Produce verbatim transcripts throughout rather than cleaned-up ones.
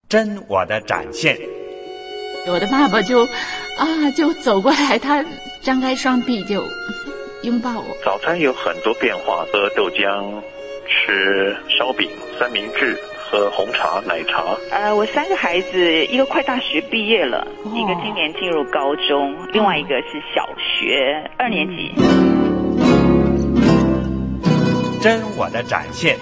真我的展现。 我的爸爸就啊就走过来，他张开双臂就拥抱我。 早餐有很多变化，喝豆浆，吃烧饼、三明治，喝红茶、奶茶。 呃，我三个孩子，一个快大学毕业了，哦、一个今年进入高中，另外一个是小学二年级。 真我的展现。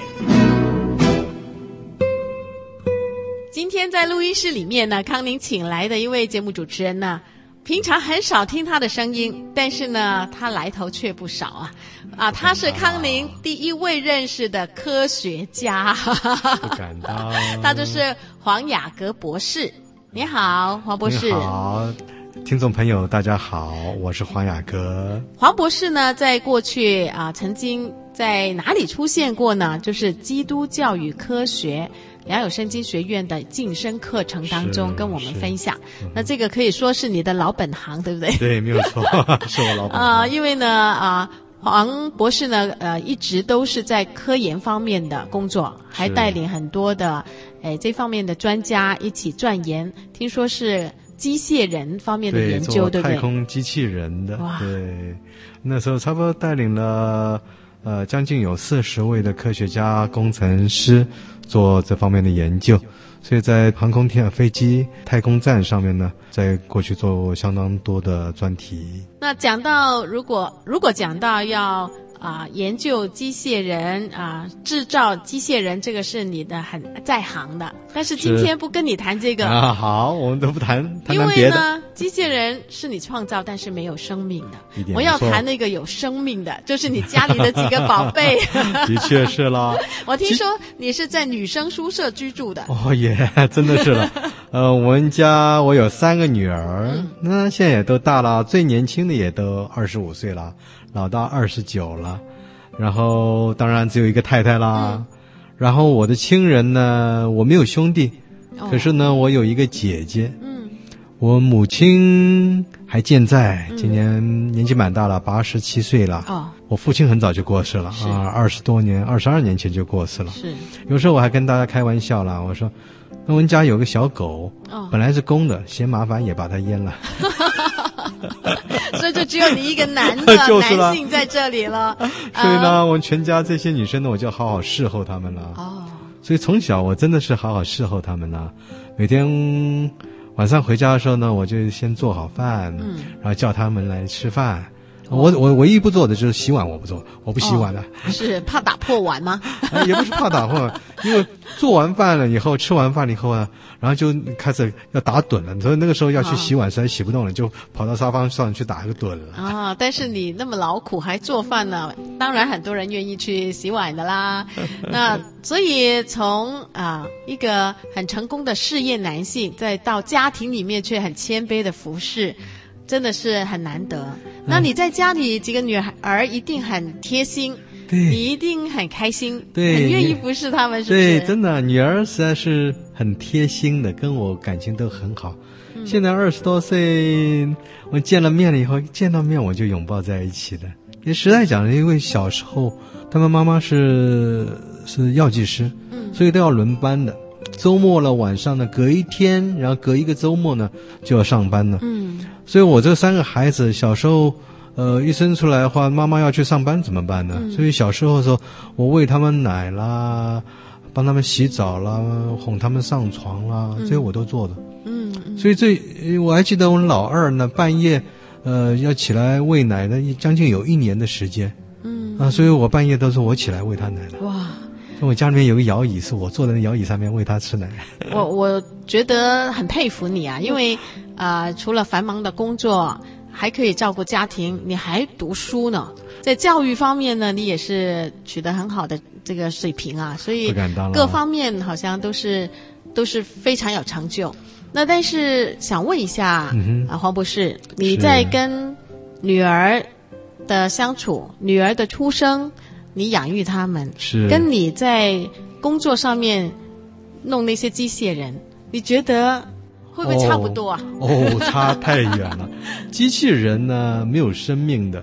今天在录音室里面呢，康宁请来的一位节目主持人呢，平常很少听他的声音，但是呢，他来头却不少啊！啊，他是康宁第一位认识的科学家， 不敢当， 他就是黄雅阁博士。你好，黄博士。 你好，听众朋友，大家好，我是黄雅阁。 黄博士呢，在过去啊，曾经在哪里出现过呢？就是基督教与科学良友生经学院的晋升课程当中跟我们分享，嗯、那这个可以说是你的老本行，对不对？ 对，没有错，是我老本行。啊、 呃，因为呢，啊、呃，黄博士呢，呃，一直都是在科研方面的工作，还带领很多的，诶，这方面的专家一起钻研。听说是机械人方面的研究， 对, 对不对？ 太空机器人的，对，那时候差不多带领了呃将近有四十位的科学家、工程师。做这方面的研究，所以在航空天飞机、太空站上面呢，在过去做相当多的专题。 那讲到如果如果讲到要啊、呃、研究机械人啊、呃、制造机械人，这个是你的很在行的。但是今天不跟你谈这个啊，好，我们都不谈谈因谈别的。 为呢，机械人是你创造，但是没有生命的。我要谈那个有生命的，就是你家里的几个宝贝。 的确是啦。 我听说你是在女生宿舍居住的。 哦耶，真的是了。呃，我们家我有三个女儿，嗯、那现在也都大了，最年轻的也都二十五岁了，老大二十九了，然后当然只有一个太太啦。嗯、然后我的亲人呢，我没有兄弟，哦、可是呢，我有一个姐姐。嗯，我母亲还健在，今年年纪蛮大了，八十七岁了。哦，我父亲很早就过世了啊，二十多年，二十二年前就过世了。 是， 有时候我还跟大家开玩笑啦，我说，那我们家有个小狗，哦、本来是公的，嫌麻烦也把它阉了。 所以就只有你一个男的男性在这里了。 所以呢，我们全家这些女生呢，我就好好侍候她们了。哦，所以从小我真的是好好侍候她们了。每天晚上回家的时候呢，我就先做好饭，嗯，然后叫他们来吃饭。我我唯一不做的就是洗碗，我不做，我不洗碗的。 哦、是怕打破碗吗？ 也不是怕打破碗，因为做完饭了以后，吃完饭了以后啊，然后就开始要打盹了，所以那个时候要去洗碗，实在洗不动了，就跑到沙发上去打一个盹了。 啊！但是你那么劳苦还做饭呢，当然很多人愿意去洗碗的啦。那所以从啊一个很成功的事业男性，再到家庭里面却很谦卑的服侍。真的是很难得。那你在家里几个女儿一定很贴心，对，你一定很开心，对，很愿意服侍他们，是不是？ 对，真的，女儿实在是很贴心的，跟我感情都很好。嗯、现在二十多岁，我见了面了以后，见到面我就拥抱在一起的。也实在讲，因为小时候他们妈妈是是药剂师，嗯，所以都要轮班的。周末了晚上呢，隔一天，然后隔一个周末呢就要上班了。嗯，所以我这三个孩子小时候，呃，一生出来的话，妈妈要去上班怎么办呢？嗯、所以小时候的时候，我喂他们奶啦，帮他们洗澡啦，哄他们上床啦，这些我都做的。嗯，所以这我还记得我老二呢，半夜呃要起来喂奶的，将近有一年的时间。嗯啊，所以我半夜都是我起来喂他奶的。哇！我家里面有个摇椅，是我坐在那摇椅上面喂他吃奶。 我我觉得很佩服你啊，因为啊、呃，除了繁忙的工作，还可以照顾家庭，你还读书呢。在教育方面呢，你也是取得很好的这个水平啊，所以各方面好像都是都是非常有成就。那但是想问一下、嗯、啊，黄博士，你在跟女儿的相处，女儿的出生。你养育他们，是跟你在工作上面弄那些机械人，你觉得会不会差不多啊？ 哦，哦差太远了。机器人呢没有生命的，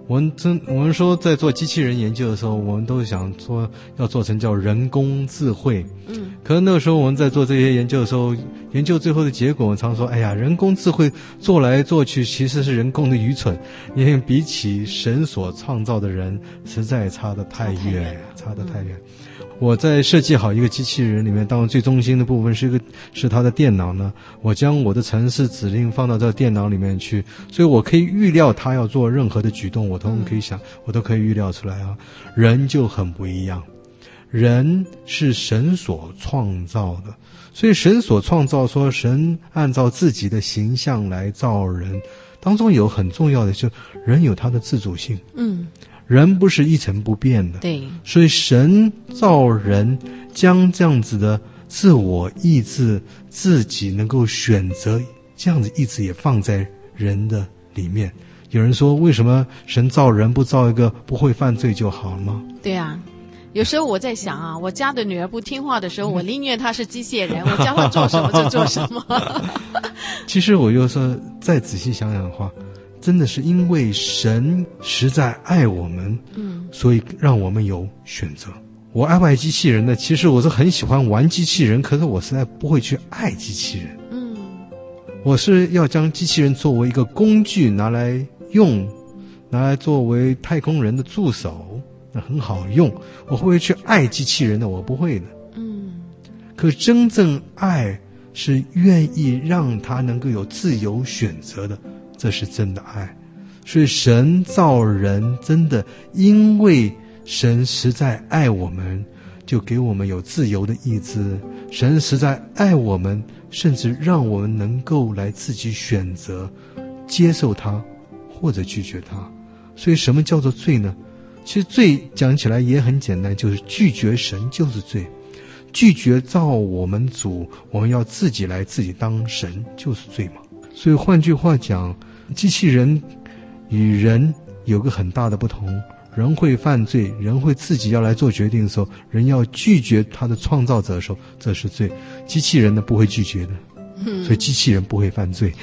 我们真我们说在做机器人研究的时候，我们都想说要做成叫人工智慧。嗯，可是那个时候我们在做这些研究的时候，研究最后的结果，我们常说，哎呀，人工智慧做来做去其实是人工的愚蠢，因为比起神所创造的人，实在差得太远，差得太远。我在设计好一个机器人里面，当然最中心的部分是一个是它的电脑呢。我将我的程式指令放到这个电脑里面去，所以我可以预料它要做任何的举动，我都可以想，我都可以预料出来啊。人就很不一样，人是神所创造的，所以神所创造说神按照自己的形象来造人，当中有很重要的就是人有他的自主性。嗯。人不是一成不变的， 对， 所以神造人，将这样子的自我意志、自己能够选择这样子意志也放在人的里面。有人说，为什么神造人不造一个不会犯罪就好了吗？ 对啊，有时候我在想啊，我家的女儿不听话的时候，我宁愿她是机械人，我叫她做什么就做什么。 其实我有时候再仔细想想的话，真的是因为神实在爱我们，嗯，所以让我们有选择。我爱不爱机器人呢？其实我是很喜欢玩机器人，可是我实在不会去爱机器人。嗯，我是要将机器人作为一个工具拿来用，拿来作为太空人的助手，那很好用。我会不会去爱机器人呢？我不会的。嗯，可真正爱是愿意让他能够有自由选择的。这是真的爱，所以神造人真的因为神实在爱我们，就给我们有自由的意志。神实在爱我们，甚至让我们能够来自己选择接受他或者拒绝他。所以什么叫做罪呢？其实罪讲起来也很简单，就是拒绝神就是罪，拒绝造我们主，我们要自己来自己当神就是罪嘛。所以换句话讲，机器人与人有个很大的不同，人会犯罪，人会自己要来做决定的时候，人要拒绝他的创造者的时候，这是罪。机器人呢不会拒绝的，所以机器人不会犯罪。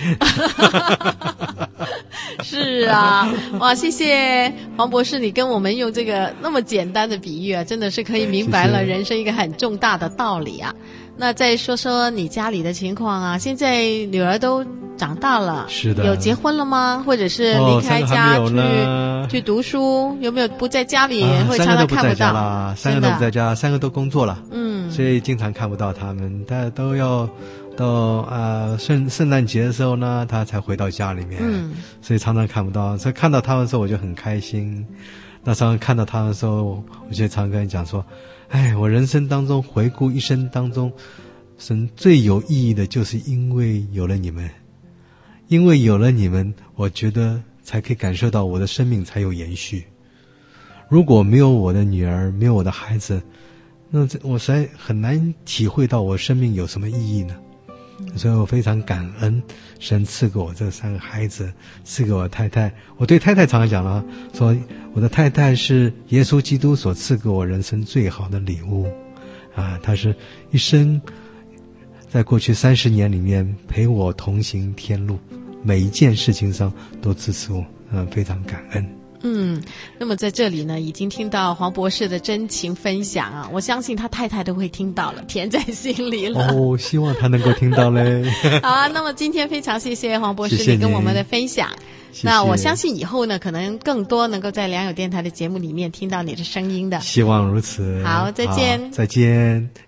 是啊，哇，谢谢黄博士，你跟我们用这个那么简单的比喻啊，真的是可以明白了人生一个很重大的道理啊。那再说说你家里的情况啊，现在女儿都长大了， 是的， 有结婚了吗？或者是离开家去、 哦、 去读书？有没有不在家里、 啊、 会常常看不到？ 了，三个都不在家，三个都工作了， 嗯， 所以经常看不到他们，大家都要到呃圣圣诞节的时候呢，他才回到家里面，嗯，所以常常看不到。所以看到他们的时候，我就很开心。那常常看到他们的时候，我就常跟你讲说，哎，我人生当中回顾一生当中，神最有意义的，就是因为有了你们，因为有了你们，我觉得才可以感受到我的生命才有延续。如果没有我的女儿，没有我的孩子，那我实在很难体会到我生命有什么意义呢？所以我非常感恩神赐给我这三个孩子，赐给我太太。我对太太常常讲了，说我的太太是耶稣基督所赐给我人生最好的礼物啊！她是一生在过去三十年里面陪我同行天路，每一件事情上都支持我，嗯，非常感恩。 嗯，那么在这里呢，已经听到黄博士的真情分享啊，我相信他太太都会听到了，甜在心里了。 哦，希望他能够听到嘞。 好啊，那么今天非常谢谢黄博士你跟我们的分享。谢谢，那我相信以后呢，可能更多能够在良友电台的节目里面听到你的声音的。 希望如此。 好，再见。 再见。